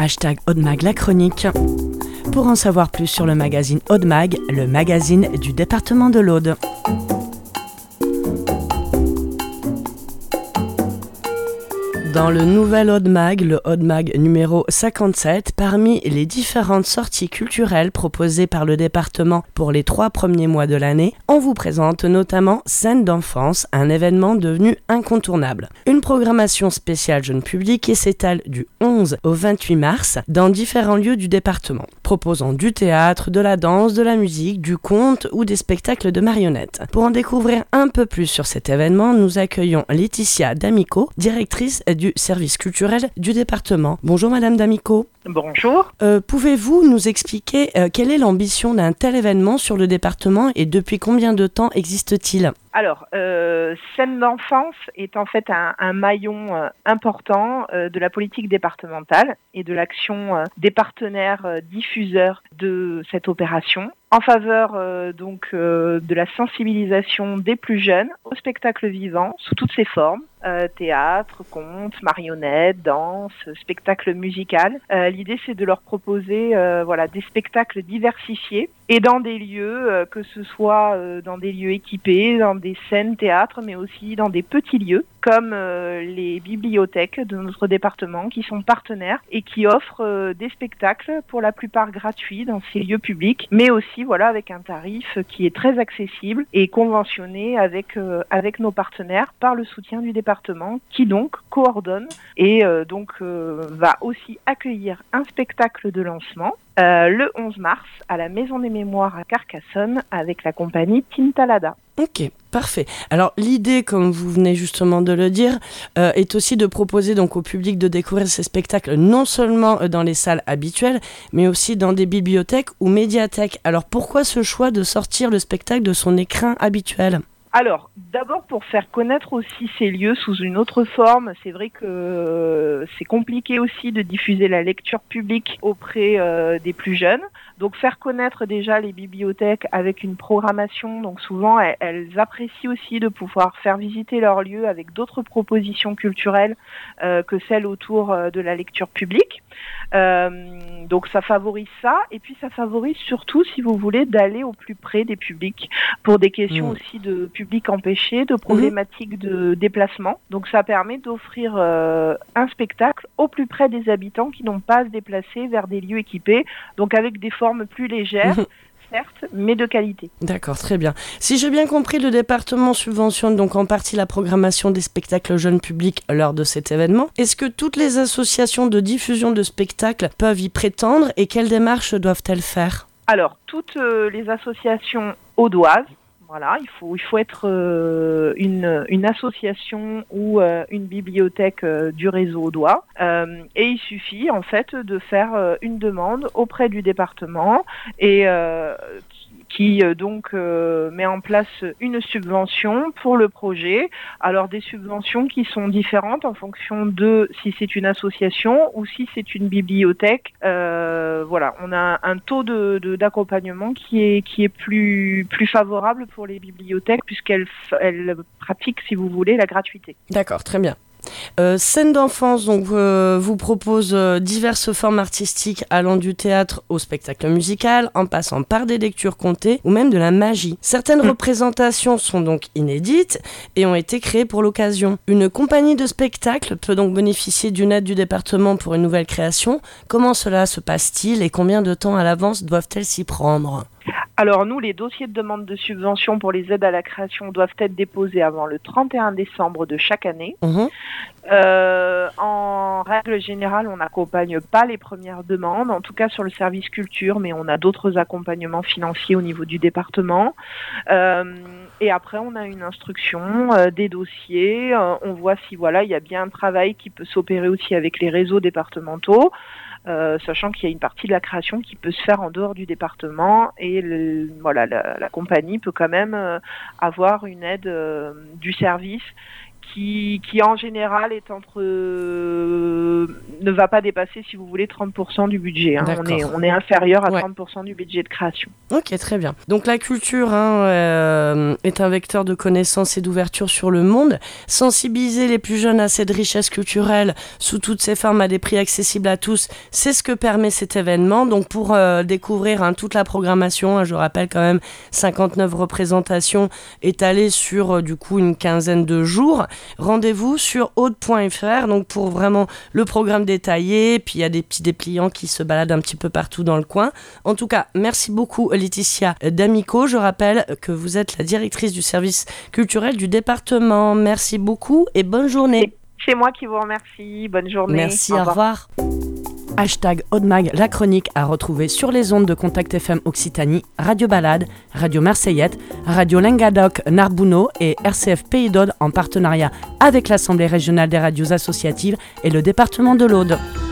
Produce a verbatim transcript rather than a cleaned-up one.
hashtag Aude-Mag la chronique. Pour en savoir plus sur le magazine Aude-Mag, le magazine du département de l'Aude. Dans le nouvel Aude-Mag, le Aude-Mag numéro cinquante-sept, parmi les différentes sorties culturelles proposées par le département pour les trois premiers mois de l'année, on vous présente notamment Scène d'enfance, un événement devenu incontournable. Une programmation spéciale jeune public qui s'étale du onze au vingt-huit mars dans différents lieux du département, proposant du théâtre, de la danse, de la musique, du conte ou des spectacles de marionnettes. Pour en découvrir un peu plus sur cet événement, nous accueillons Laetitia D'Amico, directrice du service culturel du département. Bonjour Madame D'Amico. Bonjour. Euh, pouvez-vous nous expliquer euh, quelle est l'ambition d'un tel événement sur le département et depuis combien de temps existe-t-il ? Alors, euh, Scène d'enfance est en fait un, un maillon euh, important euh, de la politique départementale et de l'action euh, des partenaires euh, diffuseurs de cette opération en faveur euh, donc euh, de la sensibilisation des plus jeunes au spectacle vivant sous toutes ses formes, euh, théâtre, conte, marionnette, danse, spectacle musical. Euh, l'idée c'est de leur proposer euh, voilà des spectacles diversifiés et dans des lieux euh, que ce soit euh, dans des lieux équipés, dans des scènes théâtre, mais aussi dans des petits lieux comme euh, les bibliothèques de notre département qui sont partenaires et qui offrent euh, des spectacles pour la plupart gratuits dans ces lieux publics, mais aussi voilà avec un tarif qui est très accessible et conventionné avec euh, avec nos partenaires par le soutien du département qui donc coordonne et euh, donc euh, va aussi accueillir un spectacle de lancement euh, le onze mars à la Maison des Mémoires à Carcassonne avec la compagnie Tintalada. Ok, parfait. Alors l'idée, comme vous venez justement de le dire, euh, est aussi de proposer donc au public de découvrir ces spectacles non seulement dans les salles habituelles, mais aussi dans des bibliothèques ou médiathèques. Alors pourquoi ce choix de sortir le spectacle de son écrin habituel ? Alors, d'abord pour faire connaître aussi ces lieux sous une autre forme, c'est vrai que c'est compliqué aussi de diffuser la lecture publique auprès euh, des plus jeunes. Donc faire connaître déjà les bibliothèques avec une programmation, donc souvent elles, elles apprécient aussi de pouvoir faire visiter leurs lieux avec d'autres propositions culturelles euh, que celles autour euh, de la lecture publique. Euh, donc ça favorise ça et puis ça favorise surtout, si vous voulez, d'aller au plus près des publics pour des questions mmh. aussi de public empêché, de problématiques mmh. de déplacement. Donc ça permet d'offrir euh, un spectacle au plus près des habitants qui n'ont pas à se déplacer vers des lieux équipés, donc avec des formes plus légères. Mmh. Certes, mais de qualité. D'accord, très bien. Si j'ai bien compris, le département subventionne donc en partie la programmation des spectacles jeunes publics lors de cet événement. Est-ce que toutes les associations de diffusion de spectacles peuvent y prétendre et quelles démarches doivent-elles faire ? Alors, toutes euh, les associations audoises, voilà, il faut il faut être euh, une une association ou euh, une bibliothèque euh, du réseau audois euh, et il suffit en fait de faire euh, une demande auprès du département et euh, qui euh, donc euh, met en place une subvention pour le projet. Alors des subventions qui sont différentes en fonction de si c'est une association ou si c'est une bibliothèque. Euh, voilà, on a un taux de, de d'accompagnement qui est qui est plus plus favorable pour les bibliothèques puisqu'elles elles pratiquent, si vous voulez, la gratuité. D'accord, très bien. Euh, Scène d'enfance donc, euh, vous propose euh, diverses formes artistiques allant du théâtre au spectacle musical, en passant par des lectures contées ou même de la magie. Certaines mmh. représentations sont donc inédites et ont été créées pour l'occasion. Une compagnie de spectacle peut donc bénéficier d'une aide du département pour une nouvelle création. Comment cela se passe-t-il et combien de temps à l'avance doivent-elles s'y prendre ? Alors nous, les dossiers de demande de subvention pour les aides à la création doivent être déposés avant le trente et un décembre de chaque année. Mmh. Euh, en règle générale, on n'accompagne pas les premières demandes, en tout cas sur le service culture, mais on a d'autres accompagnements financiers au niveau du département. Euh, et après, on a une instruction, euh, des dossiers, euh, on voit si voilà, il y a bien un travail qui peut s'opérer aussi avec les réseaux départementaux. Euh, sachant qu'il y a une partie de la création qui peut se faire en dehors du département et le, voilà, la, la compagnie peut quand même euh, avoir une aide euh, du service qui, qui en général est entre euh, ne va pas dépasser, si vous voulez, trente pour cent du budget. Hein. On est, on est inférieur à ouais. trente pour cent du budget de création. Ok, très bien. Donc la culture hein, euh, est un vecteur de connaissance et d'ouverture sur le monde. Sensibiliser les plus jeunes à cette richesse culturelle sous toutes ses formes à des prix accessibles à tous, c'est ce que permet cet événement. Donc pour euh, découvrir hein, toute la programmation, hein, je rappelle quand même cinquante-neuf représentations étalées sur euh, du coup une quinzaine de jours. Rendez-vous sur aude point f r donc pour vraiment le programme détaillé. Puis il y a des petits dépliants qui se baladent un petit peu partout dans le coin. En tout cas, merci beaucoup Laetitia D'Amico. Je rappelle que vous êtes la directrice du service culturel du département. Merci beaucoup et bonne journée. C'est moi qui vous remercie. Bonne journée. Merci, au revoir. Au revoir. Hashtag Audemag, la chronique à retrouver sur les ondes de Contact F M Occitanie, Radio Balade, Radio Marseillette, Radio Languedoc Narbonneau et R C F Pays d'Aude en partenariat avec l'Assemblée régionale des radios associatives et le département de l'Aude.